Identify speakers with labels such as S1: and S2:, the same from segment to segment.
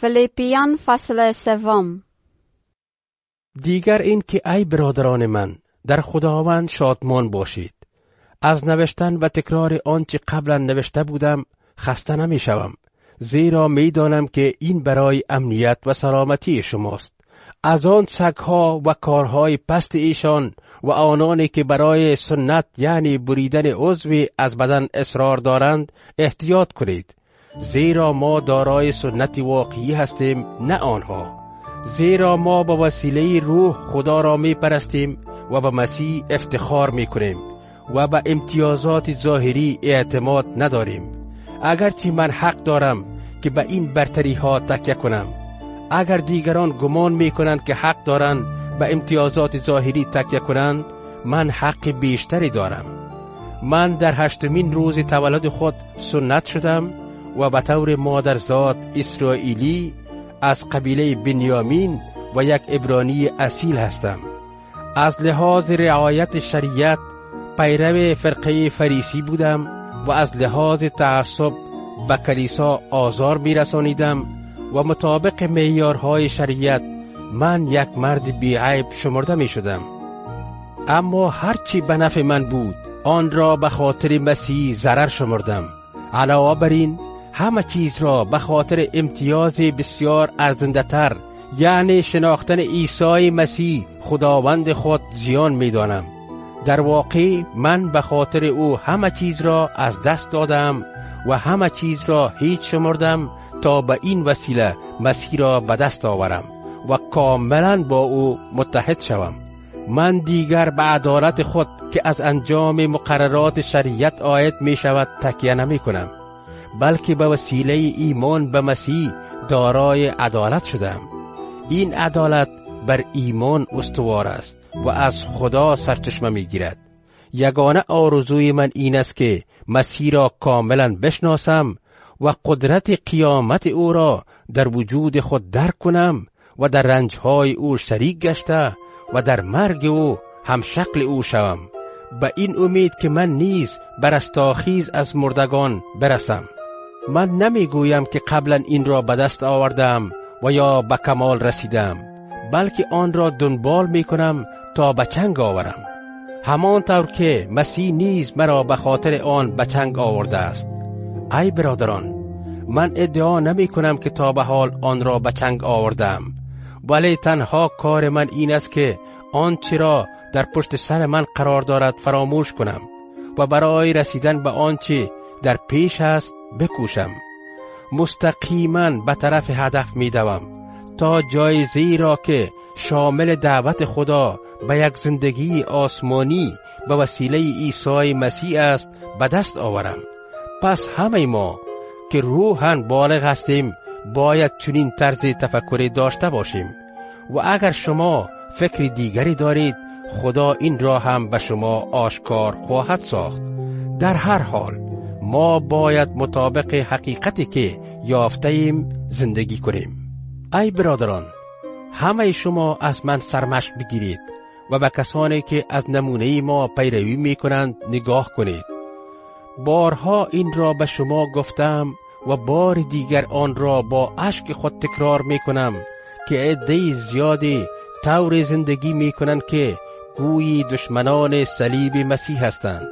S1: فیلیپیان فصل 3.
S2: دیگر این که ای برادران من در خداوند شادمان باشید. از نوشتن و تکرار آنچه قبلا نوشته بودم خسته نمی شوم، زیرا می دانم که این برای امنیت و سلامتی شماست. از آن سگها و کارهای پست ایشان و آنانی که برای سنت یعنی بریدن عضوی از بدن اصرار دارند احتیاط کنید، زیرا ما دارای سنت واقعی هستیم نه آنها. زیرا ما با وسیله روح خدا را می پرستیم و به مسیح افتخار می کنیم و به امتیازات ظاهری اعتماد نداریم. اگرچه من حق دارم که به این برتری ها تکیه کنم، اگر دیگران گمان می کنند که حق دارند به امتیازات ظاهری تکیه کنند، من حق بیشتری دارم. من در 8مین روز تولد خود سنت شدم و به طور مادرزاد اسرائیلی از قبیله بنیامین و یک عبرانی اصیل هستم. از لحاظ رعایت شریعت پیرو فرقه فریسی بودم و از لحاظ تعصب به کلیسا آزار می‌رسانیدم و مطابق معیارهای شریعت من یک مرد بی‌عیب شمرده می‌شدم. اما هرچی به نفع من بود آن را به خاطر مسیح ضرر شمردم. علاوه بر این همه چیز را به خاطر امتیاز بسیار ارزنده‌تر یعنی شناختن عیسی مسیح خداوند خود زیان می‌دانم. در واقع من به خاطر او همه چیز را از دست دادم و همه چیز را هیچ شمردم تا به این وسیله مسیح را به دست آورم و کاملا با او متحد شوم. من دیگر به عدالت خود که از انجام مقررات شریعت عاید می شود تکیه نمی کنم، بلکه به وسیله ایمان به مسیح دارای عدالت شدم. این عدالت بر ایمان استوار است و از خدا سرچشمه می گیرد. یگانه آرزوی من این است که مسیح را کاملا بشناسم و قدرت قیامت او را در وجود خود درک کنم و در رنجهای او شریک گشته و در مرگ او هم شکل او شوم، به این امید که من نیز بر رستاخیز از مردگان برسم. من نمی گویم که قبلا این را به دست آوردم و یا به کمال رسیدم، بلکه آن را دنبال می کنم تا به چنگ آورم، همانطور که مسیح نیز مرا به خاطر آن به چنگ آورده است. ای برادران، من ادعا نمی کنم که تا به حال آن را به چنگ آوردم، ولی تنها کار من این است که آنچه را در پشت سر من قرار دارد فراموش کنم و برای رسیدن به آنچه در پیش است بکوشم. مستقیما به طرف هدف می دوم تا جایزه‌ای را که شامل دعوت خدا به یک زندگی آسمانی به وسیله عیسی مسیح است به دست آورم. پس همه ما که روحاً بالغ هستیم باید چنین طرز تفکری داشته باشیم و اگر شما فکر دیگری دارید خدا این را هم به شما آشکار خواهد ساخت. در هر حال ما باید مطابق حقیقتی که یافته ایم زندگی کنیم. ای برادران، همه شما از من سرمشق بگیرید و به کسانی که از نمونه ما پیروی می کنند نگاه کنید. بارها این را به شما گفتم و بار دیگر آن را با اشک خود تکرار می کنم که عده زیادی طور زندگی می کنند که گویی دشمنان صلیب مسیح هستند.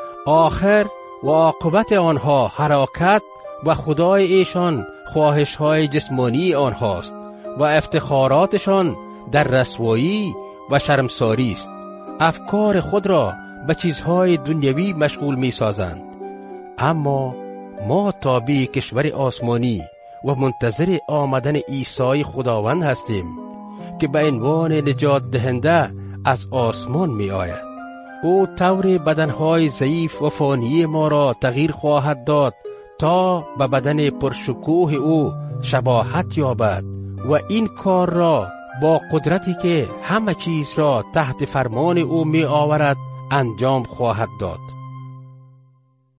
S2: آخر و عاقبت آنها حراکت و خدای ایشان خواهش‌های جسمانی آنهاست و افتخاراتشان در رسوایی و شرمساری است. افکار خود را به چیزهای دنیوی مشغول می سازند. اما ما تابع کشور آسمانی و منتظر آمدن عیسی خداوند هستیم که به عنوان نجات دهنده از آسمان می آید. او طور بدنهای ضعیف و فانی ما را تغییر خواهد داد تا به بدن پرشکوه او شباهت یابد و این کار را با قدرتی که همه چیز را تحت فرمان او می آورد انجام خواهد داد.